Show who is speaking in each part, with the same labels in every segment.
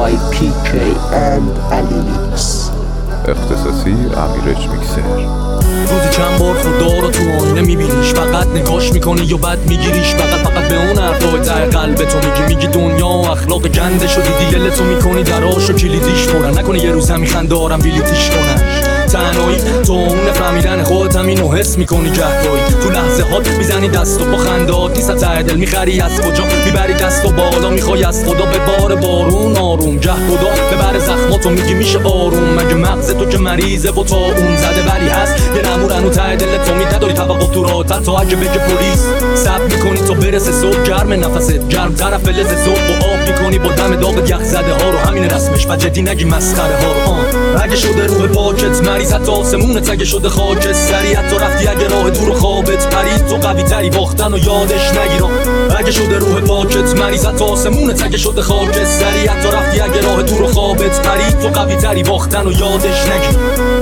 Speaker 1: by PK and Alinix.
Speaker 2: اختصاصی امیرج میکسر.
Speaker 3: روزی چند بار خدا رو تو آینه میبینیش، فقط نگاش میکنی یا بد میگیریش، فقط به اون حرفای ته قلب تو میگی دنیا و اخلاق گنده شدی، دلتو میکنی دراشو کلیدیش پرن، نکنه یه روز همین دارم بیلیتیش کنن. تنهایی تو اون فهمیدن خودت هم اینو حس میکنی گهگاهی، تو لحظه هات میزنی دست و با خندات نیست ته دل، میخری از کجا میبری دست و بالا، میخوای از خدا به بار بارون آروم، گه خدا ببره زخماتو میگی میشه آروم، مگه مغز تو که مریضه و تا اون زده ولی هست یه نمورن و ته دل تو نداری توقف تو راحت تا اگه بگه پلیس، صبر میکنی تا برسه صبح، گرم نفست گرم طرف فلز صبح و آب میکنی با دم داغ یخ زده ها رو، همین رسمش و جدی نگی مسخره ها رو. اگه شده روح پاکت مریض حتی آسمونت اگه شده خاکت سریعت تو رفتی، اگه راه دور و خوابت پرید تو قوی تری باختن و یادش نگیرم. اگه شده روح پاکت مریض حتی آسمونت اگه شده خاکت سریعت تو رفتی، اگه راه دور و خوابت پرید تو قوی تری باختن و یادش نگیرم.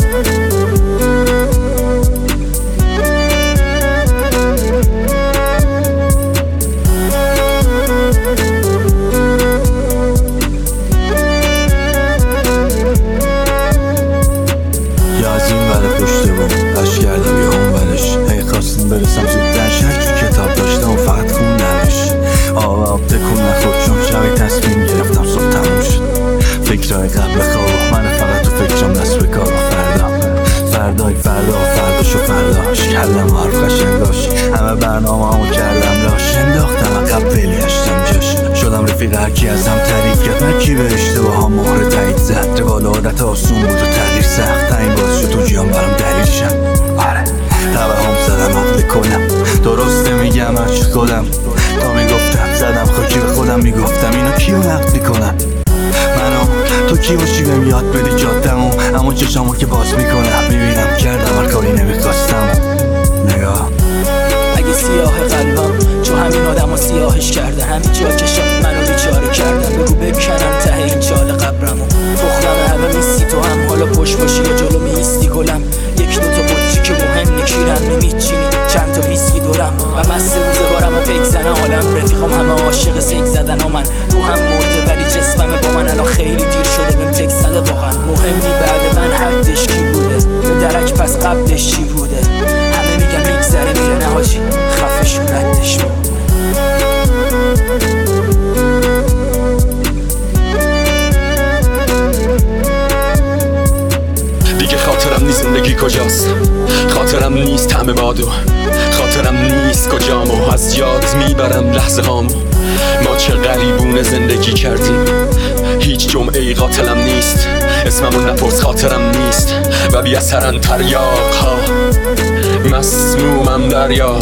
Speaker 4: برسم زودتر شهر کتاب داشتم و فقط خوندمش، آب تکون نخورد چون شبی تصمیم گرفتم صبح تموم شد. فکرهای قبل خواب من فقط تو فکرم دست به کار، فرداشو فرداش کردم حرف قشنگاش، همه برنامه همو کردم لاش، انداختم عقب ولی هشتم جاش، شدم رفیق هرکی از هم تعریف کرد، هرکی به اشتباه ها مهر تایید زد، روال عادت آسون بود و تغییر سخت، این باعث شد تو جیان برام دلیل شم. آره توهم زدم عقل کنم، درسته میگم هرچی خودم، تا میگفتم زدم خاکی به خودم، میگفتم اینو کیو نقد میکنن، منو تو کی باشی بهم یاد بدی جادمو، اما چشامو که باز میکنم میبینم کردم هر کاری نمیخواستم. نگاه
Speaker 5: اگه سیاه قلبم چون همین آدمو سیاهش کرده، همین جا کشم منو بیچاره کردم، بگو بکنم ته این چال قبرمو، تخمم همه میستی تو هم حالا پشت باشی یا جلو میستی گلم، یک دوتا بطری که مهم نکیرم نمیچینی، چند تا ویسکی دورم و مست روزگارم و پیک زنه عالم، رفیقم همه عاشق سیک زدن ها، من روحم مرده ولی جسممه با من الان خیلی دیر شده بهم تک زده، واقعا مهمی بعد من حدش کی بوده، به درک پس قبلش چی بوده، همه میگم میگذره میره نه حاجی خفشون ردش بود.
Speaker 6: دیگه خاطرم نیست زندگی کجاست، خاطرم نیست همه بادو، خاطرم نیست کجامو، از یاد میبرم لحظه هامو، ما چه غریبونه زندگی کردیم، هیچ جمعه ای قاتلم نیست، اسممو نپرس خاطرم نیست و بی اثرن تریاق ها، مسمومم دریاب،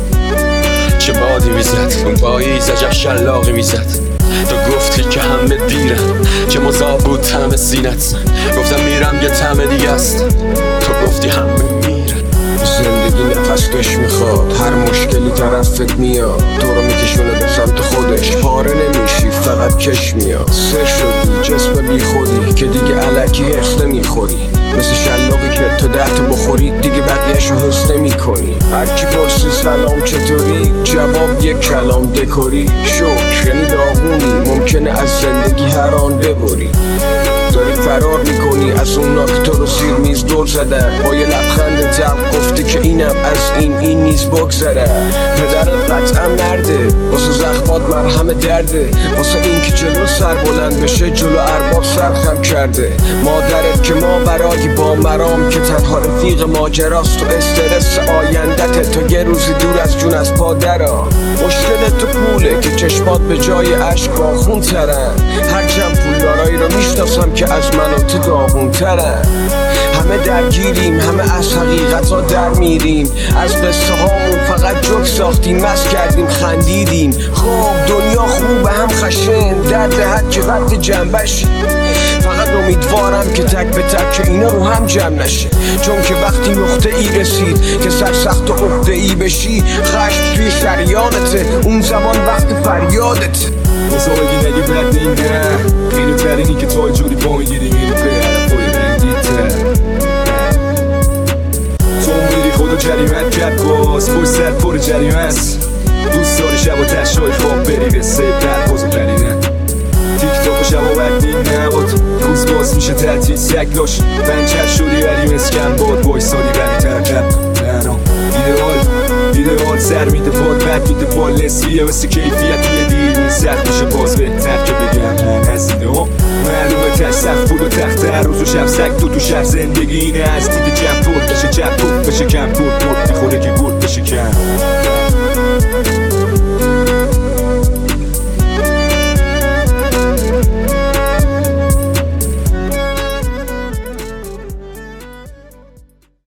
Speaker 6: چه بادی میزد اون پاییز عجب شلاقی میزد، تو گفتی که همه دیرن، چه مذاب بود طعم سینت، گفتم میرم یه طعم دیگه است، تو گفتی همه میرن.
Speaker 7: زندگی نفس کش میخواد، هر مشکلی طرفت میاد، تو رو میکشونه به سمت خودش، پاره نمیشی فقط کش میاد، سر شدی جسم بی خودی که دیگه علکی حس نمیخوری، مثل شلاقی که تو 10 تا بخوری دیگه بقیه‌شو حس نمیکنی، هر کی پرسه سلام چطوری جواب یک کلام دکوری، شوک یعنی داغونی ممکنه از زندگی هر آن ببری، داری فرار میکنی از اونا که تو رو زیر میز دور زدن، با یه لبخند تلخ گفتی که اینم از این نیز بگذره، پدرت قطعا مرده واسه زخمات مرهم درده، واسه این که جلو سر بلند بشه جلو ارباب سرخم کرده، مادرت که ما برای با مرام که تنها رفیق ماجراست، تو استرس آیندت تو یه روزی دور از جون از پادرا، مشکل تو پوله که چشمات به جای عشق با خون ترن، هرچند پولدارایی رو میشناسم که از من و تو داغون ترن، همه درگیریم همه از حقیقت ها در میریم، از قصه هامون فقط جوک ساختیم مست کردیم خندیدیم، خب دنیا خوبه هم خشن درد حد که وقت جنبش، فقط امیدوارم که تک به تک اینا رو هم جمع نشه، چون که وقتی نقطه ای رسید که سرسخت و عقده ای بشی، خشم توی شریانته، اون زمان وقت فریادته،
Speaker 8: بازا بگی نگه بد اینه خیلی ترینی که تو جوری با میگیری میری به علفای رنگیته، تو میری خودو جریمت کرد باز پشت سر پر جریمه است، دوست داری شب و تشای خواب بری به سه پرواز و پرینه، تیک تاک و شب و وقتی نبود روز باز میشه تعطیل سگ لاش بنچر شدی ولی مسکن باد وایسادی ولی ترقب نرام ایدئال سر میده پاد بد میده پال نسبیه واسه کیفیت یه دیر سخت میشه باز بهتر که بگم من از دیده معلومه تش سخت پول و تخت هر روز و شب سگ تو شهر زندگی اینه از دیده جمع پر بشه جب پر بشه کم پر میخوره که گرد بشه کم